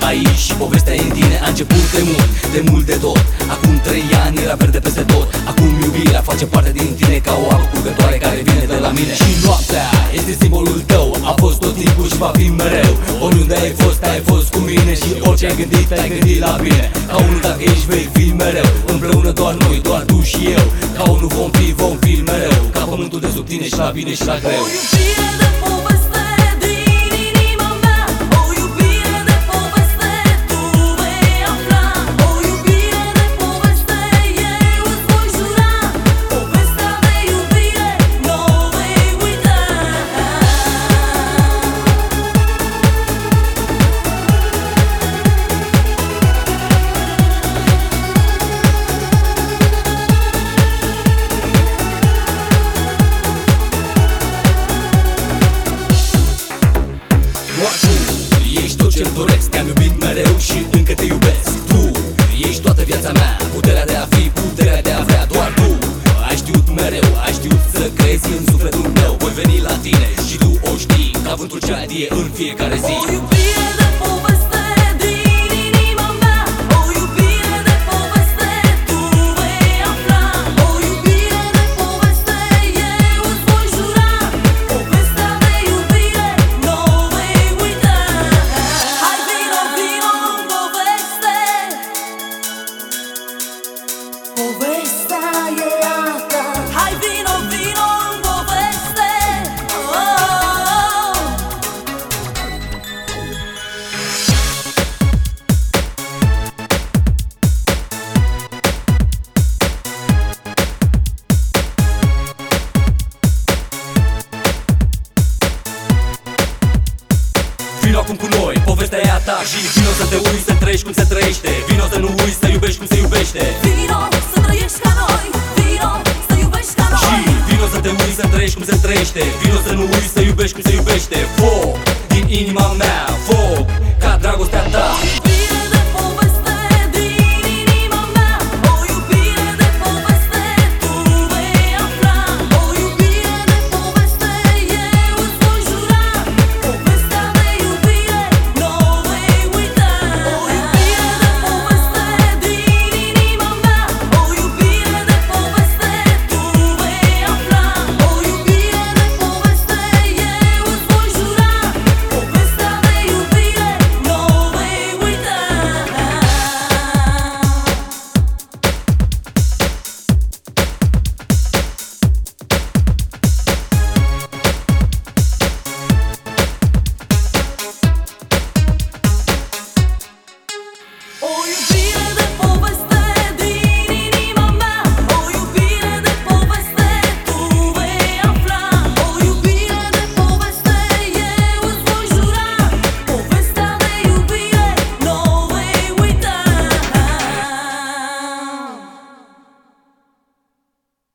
aici și povestea e în tine. A început de mult de tot. Acum 3 ani era verde peste tot. Acum iubirea face parte din tine, ca o apă curgătoare care vine de la mine. Și noaptea este simbolul tău, a fost tot timpul și va fi mereu. Oriunde ai fost cu mine și orice ai gândit la bine. Ca unul dacă ești vei fi mereu, împreună doar noi, doar tu și eu. Ca unul vom fi mereu, ca pământul de sub tine și la bine și la greu. O iubire de poveste din inima mea, o iubire de poveste tu vei afla. O iubire de poveste eu îți voi jura, povestea de iubire n-o vei uita. Tu ești tot ce-mi doresc, te-am iubit mereu și încă te iubesc. Tu ești toată viața mea, puterea de a fi, puterea de a vrea. Doar tu ai știut mereu, ai știut să crezi în sufletul meu. Voi veni la tine și tu o știi, ca vântul ce adie în fiecare zi. O iubire de poveste din inima mea, o iubire de poveste tu vei afla. O iubire de poveste eu îți voi jura, povestea de iubire n-o vei uita. Hai vino, vino în poveste, povestea e a ta. Hai vino, vino în poveste, oh, oh, oh. Vino acum cu noi, povestea e a ta și vino să te uiți, să trăiești cum se trăiește. Vino să nu uiți, să iubești cum se iubește.